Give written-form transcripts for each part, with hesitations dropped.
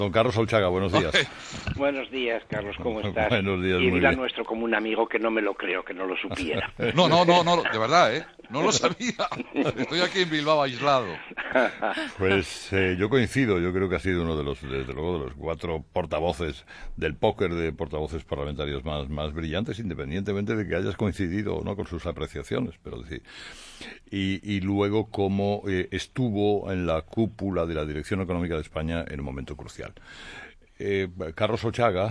Don Carlos Olchaga, buenos días. Buenos días, Carlos, ¿cómo estás? Buenos días, Y muy dile a bien. nuestro común amigo que no me lo creo, que no lo supiera. No, de verdad, ¿eh? No lo sabía. Estoy aquí en Bilbao aislado. Pues yo coincido, yo creo que ha sido uno de los, desde luego, de los cuatro portavoces del póker de portavoces parlamentarios más brillantes, independientemente de que hayas coincidido o no con sus apreciaciones, pero sí. Y luego cómo estuvo en la cúpula de la Dirección Económica de España en un momento crucial. Carlos Olchaga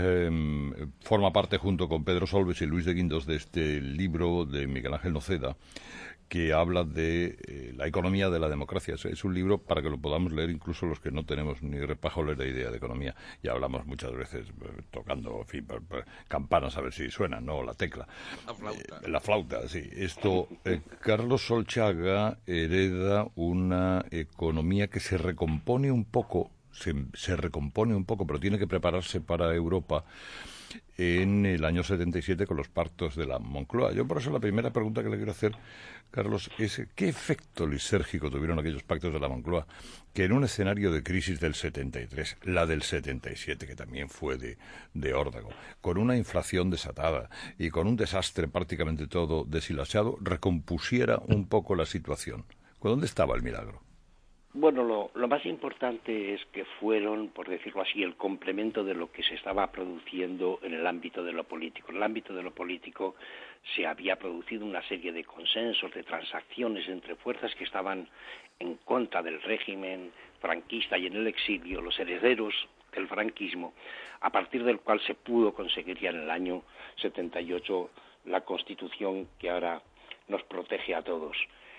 forma parte junto con Pedro Solbes y Luis de Guindos de este libro de Miguel Ángel Noceda que habla de la economía de la democracia. Es un libro para que lo podamos leer incluso los que no tenemos ni repajolera idea de economía. Y hablamos muchas veces tocando, en fin, campanas a ver si suena, no la tecla. La flauta. La flauta, sí. Carlos Olchaga hereda una economía que se recompone un poco, se recompone un poco, pero tiene que prepararse para Europa en el año 77 con los pactos de la Moncloa. Yo por eso la primera pregunta que le quiero hacer, Carlos, es ¿qué efecto lisérgico tuvieron aquellos pactos de la Moncloa que en un escenario de crisis del 73, la del 77, que también fue de órdago, con una inflación desatada y con un desastre prácticamente todo deshilachado, recompusiera un poco la situación? ¿Dónde estaba el milagro? Bueno, lo más importante es que fueron, por decirlo así, el complemento de lo que se estaba produciendo en el ámbito de lo político. En el ámbito de lo político se había producido una serie de consensos, de transacciones entre fuerzas que estaban en contra del régimen franquista y en el exilio, los herederos del franquismo, a partir del cual se pudo conseguir ya en el año 78 la Constitución que ahora nos protege a todos.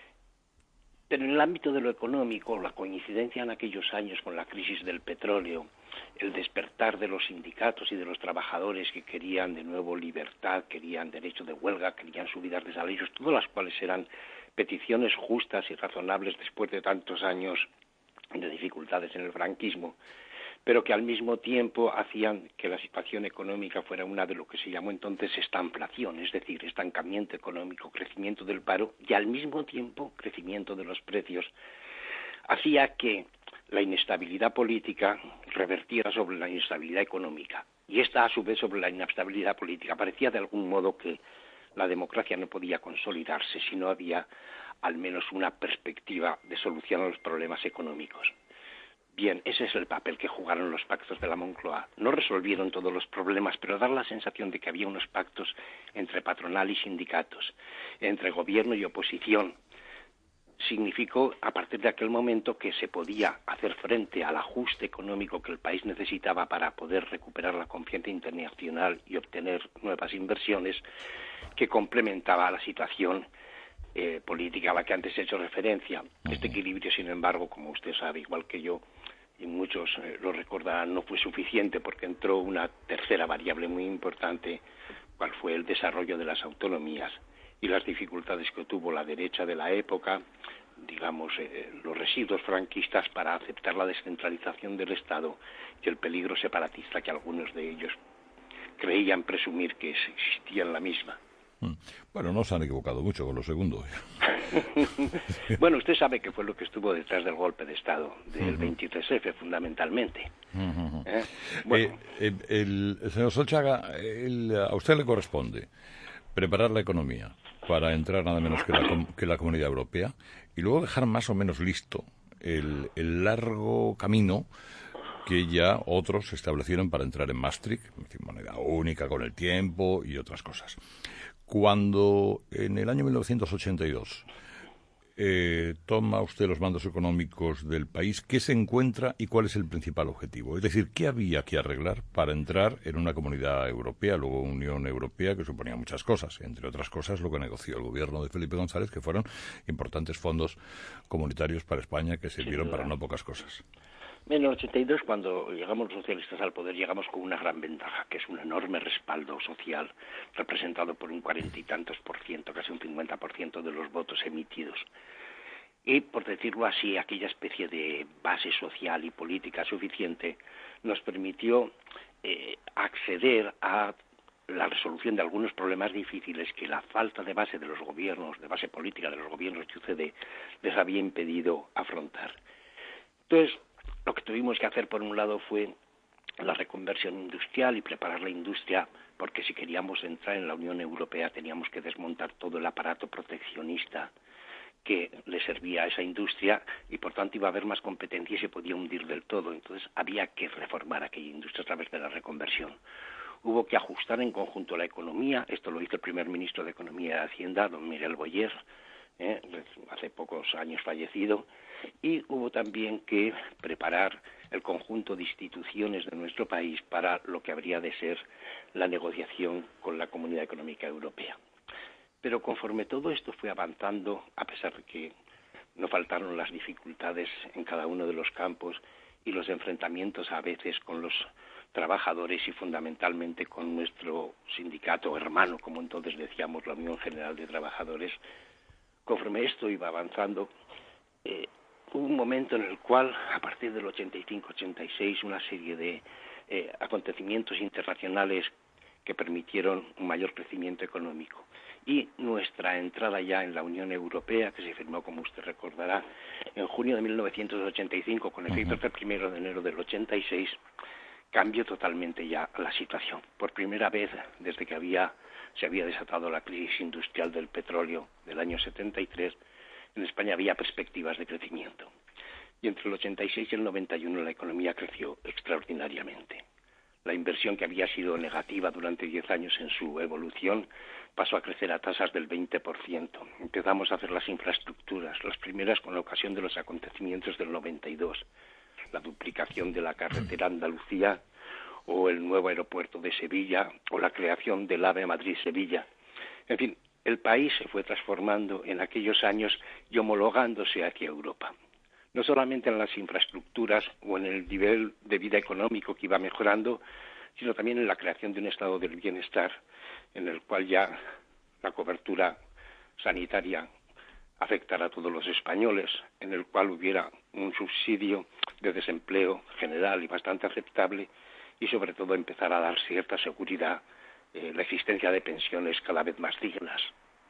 Pero en el ámbito de lo económico, la coincidencia en aquellos años con la crisis del petróleo, el despertar de los sindicatos y de los trabajadores que querían de nuevo libertad, querían derecho de huelga, querían subidas de salarios, todas las cuales eran peticiones justas y razonables después de tantos años de dificultades en el franquismo, pero que al mismo tiempo hacían que la situación económica fuera una de lo que se llamó entonces estanflación, es decir, estancamiento económico, crecimiento del paro y al mismo tiempo crecimiento de los precios, hacía que la inestabilidad política revertiera sobre la inestabilidad económica y esta a su vez sobre la inestabilidad política. Parecía de algún modo que la democracia no podía consolidarse si no había al menos una perspectiva de solución a los problemas económicos. Bien, ese es el papel que jugaron los pactos de la Moncloa. No resolvieron todos los problemas, pero dar la sensación de que había unos pactos entre patronal y sindicatos, entre gobierno y oposición, significó a partir de aquel momento que se podía hacer frente al ajuste económico que el país necesitaba para poder recuperar la confianza internacional y obtener nuevas inversiones, que complementaba la situación política a la que antes he hecho referencia. Este equilibrio, sin embargo, como usted sabe, igual que yo, y muchos lo recordarán, no fue suficiente porque entró una tercera variable muy importante, cual fue el desarrollo de las autonomías y las dificultades que tuvo la derecha de la época, digamos, los residuos franquistas para aceptar la descentralización del Estado y el peligro separatista que algunos de ellos creían presumir que existía en la misma. Bueno, no se han equivocado mucho con lo segundo. Bueno, usted sabe que fue lo que estuvo detrás del golpe de Estado, del 23F, fundamentalmente. Bueno. El señor Solchaga, a usted le corresponde preparar la economía para entrar nada menos que la Comunidad Europea y luego dejar más o menos listo el largo camino que ya otros establecieron para entrar en Maastricht, moneda única con el tiempo y otras cosas. Cuando en el año 1982 toma usted los mandos económicos del país, ¿qué se encuentra y cuál es el principal objetivo? Es decir, ¿qué había que arreglar para entrar en una comunidad europea, luego Unión Europea, que suponía muchas cosas, entre otras cosas lo que negoció el gobierno de Felipe González, que fueron importantes fondos comunitarios para España que sirvieron para no pocas cosas? En el 82, cuando llegamos los socialistas al poder, llegamos con una gran ventaja, que es un enorme respaldo social, representado por un 40 y tantos por ciento, casi un 50% de los votos emitidos. Y, por decirlo así, aquella especie de base social y política suficiente nos permitió acceder a la resolución de algunos problemas difíciles que la falta de base de los gobiernos, de base política de los gobiernos de UCD, les había impedido afrontar. Entonces, Lo que tuvimos que hacer, por un lado, fue la reconversión industrial y preparar la industria, porque si queríamos entrar en la Unión Europea teníamos que desmontar todo el aparato proteccionista que le servía a esa industria y por tanto iba a haber más competencia y se podía hundir del todo. Entonces había que reformar aquella industria a través de la reconversión. Hubo que ajustar en conjunto la economía, esto lo hizo el primer ministro de Economía y Hacienda, don Miguel Boyer, hace pocos años fallecido, y hubo también que preparar el conjunto de instituciones de nuestro país para lo que habría de ser la negociación con la Comunidad Económica Europea. Pero conforme todo esto fue avanzando, a pesar de que no faltaron las dificultades en cada uno de los campos y los enfrentamientos a veces con los trabajadores y fundamentalmente con nuestro sindicato hermano, como entonces decíamos, la Unión General de Trabajadores, conforme esto iba avanzando, hubo un momento en el cual, a partir del 85-86, una serie de acontecimientos internacionales que permitieron un mayor crecimiento económico. Y nuestra entrada ya en la Unión Europea, que se firmó, como usted recordará, en junio de 1985, con efectos del 1 de enero del 86, cambió totalmente ya la situación. Por primera vez, desde que se había desatado la crisis industrial del petróleo del año 73, en España había perspectivas de crecimiento. Y entre el 86 y el 91 la economía creció extraordinariamente. La inversión, que había sido negativa durante 10 años en su evolución, pasó a crecer a tasas del 20%. Empezamos a hacer las infraestructuras, las primeras con la ocasión de los acontecimientos del 92, la duplicación de la carretera Andalucía o el nuevo aeropuerto de Sevilla o la creación del AVE Madrid-Sevilla. En fin, el país se fue transformando en aquellos años y homologándose hacia Europa. No solamente en las infraestructuras o en el nivel de vida económico que iba mejorando, sino también en la creación de un estado del bienestar, en el cual ya la cobertura sanitaria afectara a todos los españoles, en el cual hubiera un subsidio de desempleo general y bastante aceptable, y sobre todo empezar a dar cierta seguridad, la existencia de pensiones cada vez más dignas.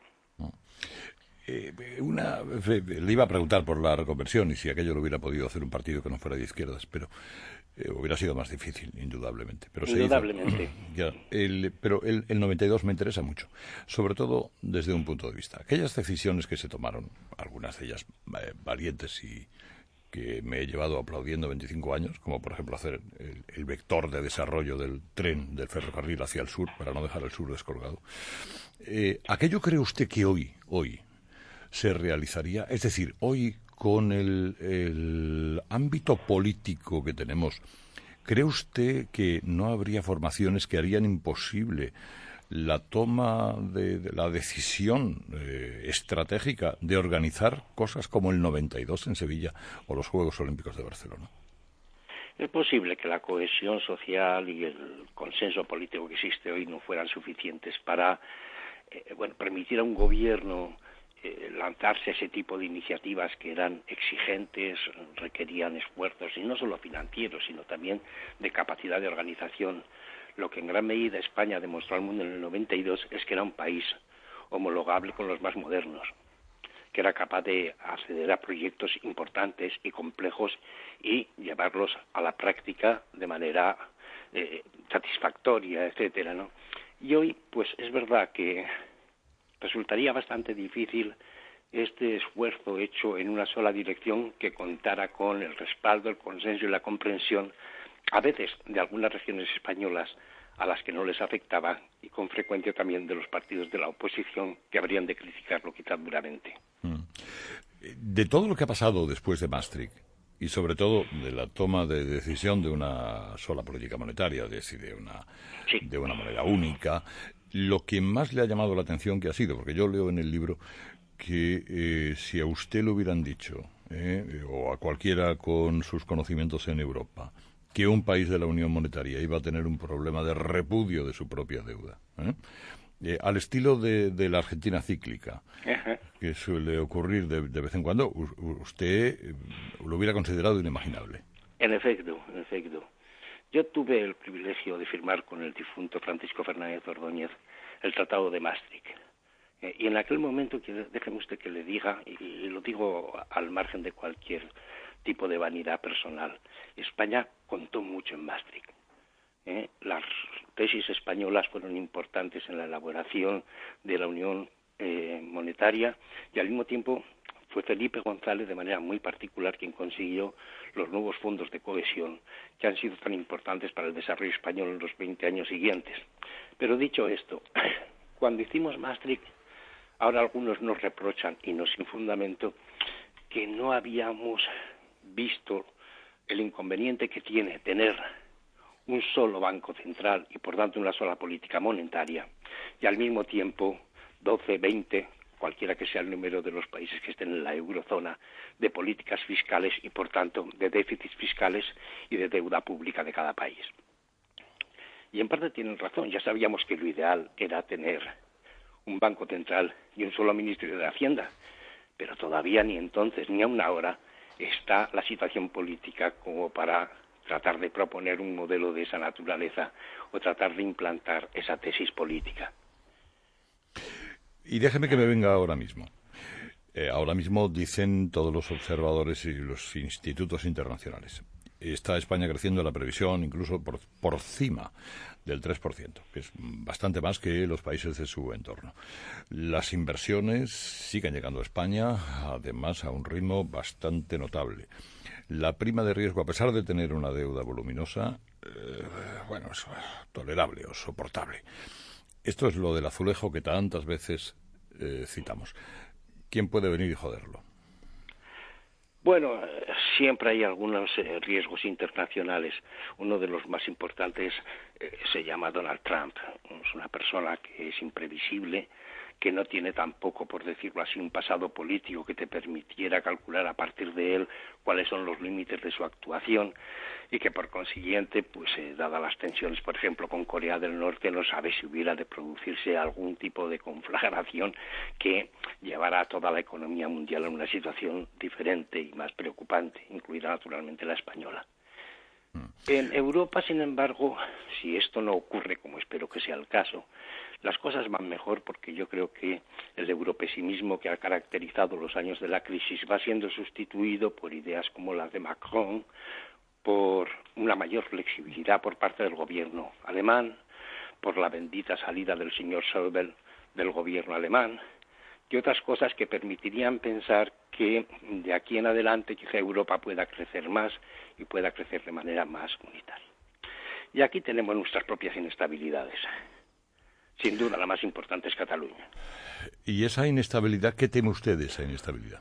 Le iba a preguntar por la reconversión y si aquello lo hubiera podido hacer un partido que no fuera de izquierdas, pero hubiera sido más difícil, indudablemente. Pero indudablemente. Pero el 92 me interesa mucho, sobre todo desde un punto de vista. Aquellas decisiones que se tomaron, algunas de ellas valientes y que me he llevado aplaudiendo 25 años, como por ejemplo hacer el vector de desarrollo del tren, del ferrocarril hacia el sur, para no dejar el sur descolgado. ¿Aquello cree usted que hoy se realizaría? Es decir, hoy, con el ámbito político que tenemos, ¿cree usted que no habría formaciones que harían imposible la toma de la decisión estratégica de organizar cosas como el 92 en Sevilla o los Juegos Olímpicos de Barcelona? Es posible que la cohesión social y el consenso político que existe hoy no fueran suficientes para permitir a un gobierno lanzarse a ese tipo de iniciativas que eran exigentes, requerían esfuerzos, y no solo financieros, sino también de capacidad de organización. Lo que en gran medida España demostró al mundo en el 92 es que era un país homologable con los más modernos, que era capaz de acceder a proyectos importantes y complejos y llevarlos a la práctica de manera satisfactoria, etcétera, ¿no? Y hoy, pues es verdad que resultaría bastante difícil este esfuerzo hecho en una sola dirección que contara con el respaldo, el consenso y la comprensión, a veces de algunas regiones españolas a las que no les afectaba, y con frecuencia también de los partidos de la oposición, que habrían de criticarlo quizá duramente. De todo lo que ha pasado después de Maastricht, y sobre todo de la toma de decisión de una sola política monetaria, de una moneda única, lo que más le ha llamado la atención que ha sido, porque yo leo en el libro que si a usted le hubieran dicho, o a cualquiera con sus conocimientos en Europa, que un país de la Unión Monetaria iba a tener un problema de repudio de su propia deuda, al estilo de la Argentina cíclica, que suele ocurrir de vez en cuando, usted lo hubiera considerado inimaginable. En efecto. Yo tuve el privilegio de firmar con el difunto Francisco Fernández Ordóñez el Tratado de Maastricht. Y en aquel momento, déjeme usted que le diga, y lo digo al margen de cualquier tipo de vanidad personal. España contó mucho en Maastricht. Las tesis españolas fueron importantes en la elaboración de la Unión Monetaria, y al mismo tiempo fue Felipe González de manera muy particular quien consiguió los nuevos fondos de cohesión que han sido tan importantes para el desarrollo español en los 20 años siguientes. Pero dicho esto, cuando hicimos Maastricht, ahora algunos nos reprochan, y no sin fundamento, que no habíamos visto el inconveniente que tiene tener un solo banco central y por tanto una sola política monetaria, y al mismo tiempo 12, 20, cualquiera que sea el número de los países que estén en la eurozona, de políticas fiscales y por tanto de déficits fiscales y de deuda pública de cada país. Y en parte tienen razón, ya sabíamos que lo ideal era tener un banco central y un solo ministerio de Hacienda, pero todavía ni entonces ni aún ahora está la situación política como para tratar de proponer un modelo de esa naturaleza o tratar de implantar esa tesis política. Y déjeme que me venga ahora mismo. Ahora mismo dicen todos los observadores y los institutos internacionales. Está España creciendo en la previsión incluso por encima del 3%, que es bastante más que los países de su entorno. Las inversiones siguen llegando a España, además a un ritmo bastante notable. La prima de riesgo, a pesar de tener una deuda voluminosa, es tolerable o soportable. Esto es lo del azulejo que tantas veces citamos. ¿Quién puede venir y joderlo? Bueno, siempre hay algunos riesgos internacionales. Uno de los más importantes se llama Donald Trump. Es una persona que es imprevisible, que no tiene tampoco, por decirlo así, un pasado político que te permitiera calcular a partir de él cuáles son los límites de su actuación, y que por consiguiente, dadas las tensiones, por ejemplo, con Corea del Norte, no sabe si hubiera de producirse algún tipo de conflagración que llevara a toda la economía mundial en una situación diferente y más preocupante, incluida naturalmente la española. En Europa, sin embargo, si esto no ocurre, como espero que sea el caso, las cosas van mejor, porque yo creo que el europesimismo que ha caracterizado los años de la crisis va siendo sustituido por ideas como las de Macron, por una mayor flexibilidad por parte del gobierno alemán, por la bendita salida del señor Schäuble del gobierno alemán, y otras cosas que permitirían pensar que de aquí en adelante quizá Europa pueda crecer más y pueda crecer de manera más unitaria. Y aquí tenemos nuestras propias inestabilidades. Sin duda, la más importante es Cataluña. ¿Y esa inestabilidad, qué teme usted de esa inestabilidad?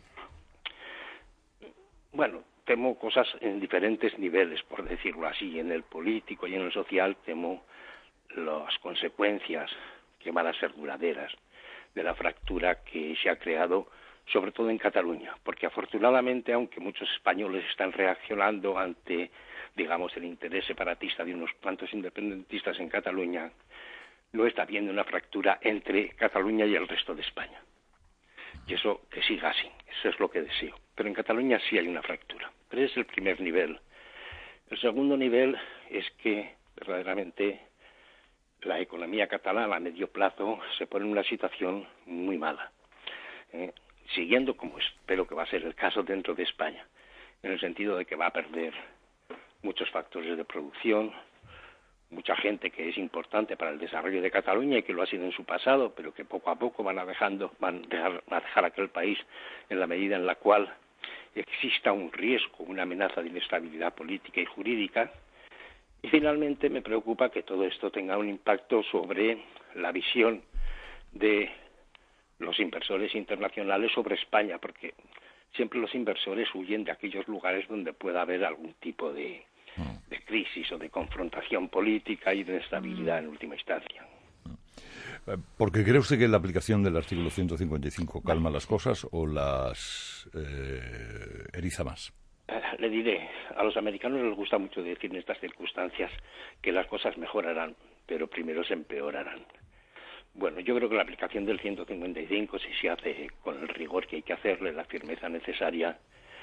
Bueno, temo cosas en diferentes niveles, por decirlo así. En el político y en el social temo las consecuencias que van a ser duraderas de la fractura que se ha creado, sobre todo en Cataluña, porque afortunadamente, aunque muchos españoles están reaccionando ante, digamos, el interés separatista de unos cuantos independentistas en Cataluña, no está habiendo una fractura entre Cataluña y el resto de España. Y eso que siga así, eso es lo que deseo. Pero en Cataluña sí hay una fractura. Pero ese es el primer nivel. El segundo nivel es que verdaderamente la economía catalana a medio plazo se pone en una situación muy mala, siguiendo como espero que va a ser el caso dentro de España, en el sentido de que va a perder muchos factores de producción, mucha gente que es importante para el desarrollo de Cataluña y que lo ha sido en su pasado, pero que poco a poco van a dejar aquel país en la medida en la cual exista un riesgo, una amenaza de inestabilidad política y jurídica. Y finalmente me preocupa que todo esto tenga un impacto sobre la visión de los inversores internacionales sobre España, porque siempre los inversores huyen de aquellos lugares donde pueda haber algún tipo de crisis o de confrontación política y de inestabilidad en última instancia. ¿Porque cree usted que la aplicación del artículo 155 calma las cosas o las eriza más? Le diré, a los americanos les gusta mucho decir en estas circunstancias que las cosas mejorarán, pero primero se empeorarán. Bueno, yo creo que la aplicación del 155, si se hace con el rigor que hay que hacerle, la firmeza necesaria,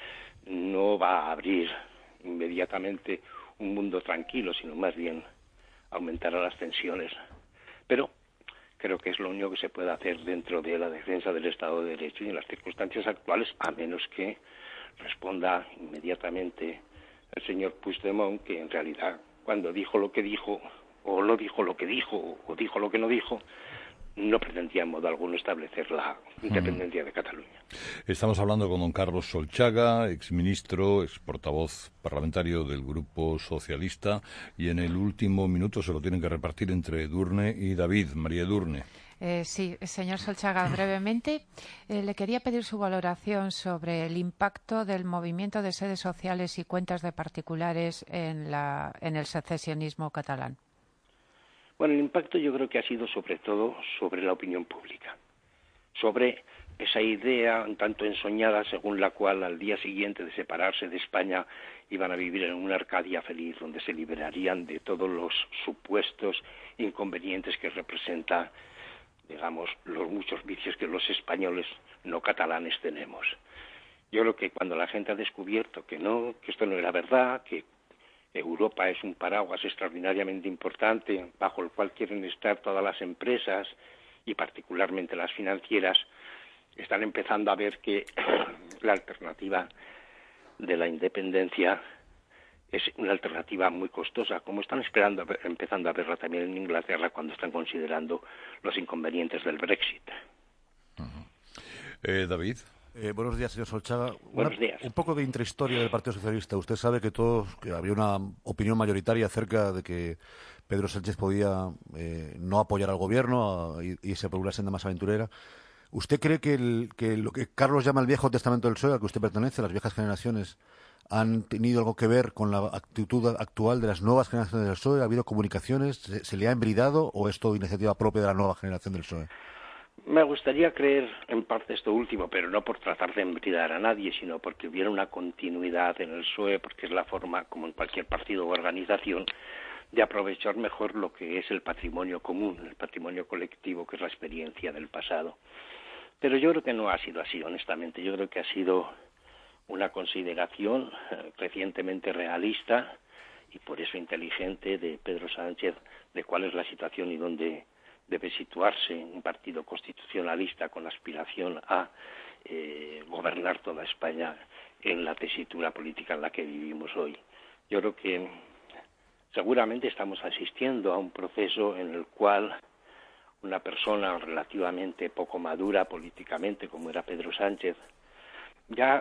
no va a abrir inmediatamente un mundo tranquilo, sino más bien aumentará las tensiones. Pero creo que es lo único que se puede hacer dentro de la defensa del Estado de Derecho y en las circunstancias actuales, a menos que responda inmediatamente el señor Puigdemont, que en realidad cuando dijo lo que dijo, o no dijo lo que dijo, o dijo lo que no dijo, no pretendía en modo alguno establecer la independencia de Cataluña. Estamos hablando con don Carlos Solchaga, exministro, exportavoz parlamentario del Grupo Socialista, y en el último minuto se lo tienen que repartir entre Edurne y David. María Edurne. Sí, señor Solchaga, brevemente le quería pedir su valoración sobre el impacto del movimiento de sedes sociales y cuentas de particulares en el secesionismo catalán. Bueno, el impacto yo creo que ha sido sobre todo sobre la opinión pública, sobre esa idea un tanto ensoñada según la cual al día siguiente de separarse de España iban a vivir en una Arcadia feliz donde se liberarían de todos los supuestos inconvenientes que representa, digamos, los muchos vicios que los españoles no catalanes tenemos. Yo creo que cuando la gente ha descubierto que no, que esto no era verdad, que Europa es un paraguas extraordinariamente importante bajo el cual quieren estar todas las empresas y particularmente las financieras, están empezando a ver que la alternativa de la independencia es una alternativa muy costosa, como están empezando a verla también en Inglaterra cuando están considerando los inconvenientes del Brexit. David. Buenos días, señor Solchaga. Buenos días. Un poco de intrahistoria del Partido Socialista. Usted sabe que había una opinión mayoritaria acerca de que Pedro Sánchez podía no apoyar al gobierno y irse por una senda más aventurera. ¿Usted cree que lo que Carlos llama el viejo testamento del PSOE, al que usted pertenece, las viejas generaciones, han tenido algo que ver con la actitud actual de las nuevas generaciones del PSOE? ¿Ha habido comunicaciones? ¿Se le ha embridado o es todo iniciativa propia de la nueva generación del PSOE? Me gustaría creer en parte esto último, pero no por tratar de embridar a nadie, sino porque hubiera una continuidad en el PSOE, porque es la forma, como en cualquier partido o organización, de aprovechar mejor lo que es el patrimonio común, el patrimonio colectivo, que es la experiencia del pasado. Pero yo creo que no ha sido así, honestamente. Yo creo que ha sido una consideración recientemente realista y por eso inteligente de Pedro Sánchez de cuál es la situación y dónde debe situarse un partido constitucionalista con aspiración a gobernar toda España en la tesitura política en la que vivimos hoy. Yo creo que seguramente estamos asistiendo a un proceso en el cual una persona relativamente poco madura políticamente, como era Pedro Sánchez, ya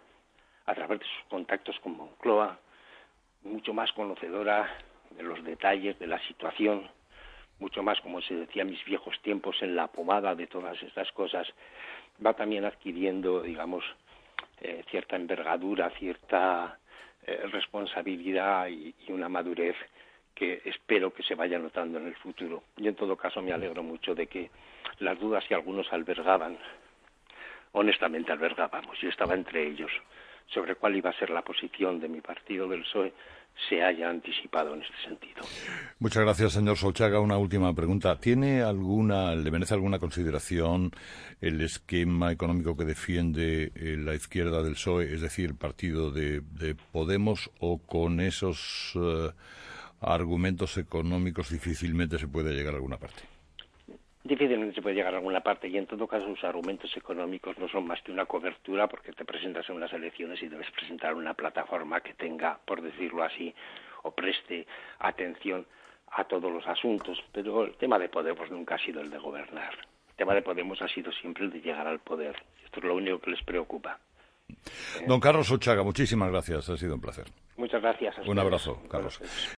a través de sus contactos con Moncloa, mucho más conocedora de los detalles de la situación, mucho más, como se decía en mis viejos tiempos, en la pomada de todas estas cosas, va también adquiriendo, digamos, cierta envergadura, cierta responsabilidad y una madurez que espero que se vaya notando en el futuro. Y en todo caso me alegro mucho de que las dudas que algunos albergaban, honestamente albergábamos, yo estaba entre ellos, sobre cuál iba a ser la posición de mi partido, del PSOE, se haya anticipado en este sentido. Muchas gracias, señor Solchaga. Una última pregunta. ¿Le merece alguna consideración el esquema económico que defiende la izquierda del PSOE, es decir, el partido de Podemos, o con esos argumentos económicos difícilmente se puede llegar a alguna parte? Difícilmente se puede llegar a alguna parte y en todo caso los argumentos económicos no son más que una cobertura porque te presentas en unas elecciones y debes presentar una plataforma que tenga, por decirlo así, o preste atención a todos los asuntos, pero el tema de Podemos nunca ha sido el de gobernar. El tema de Podemos ha sido siempre el de llegar al poder. Esto es lo único que les preocupa. Don Carlos Solchaga, muchísimas gracias, ha sido un placer. Muchas gracias. Un abrazo, Carlos.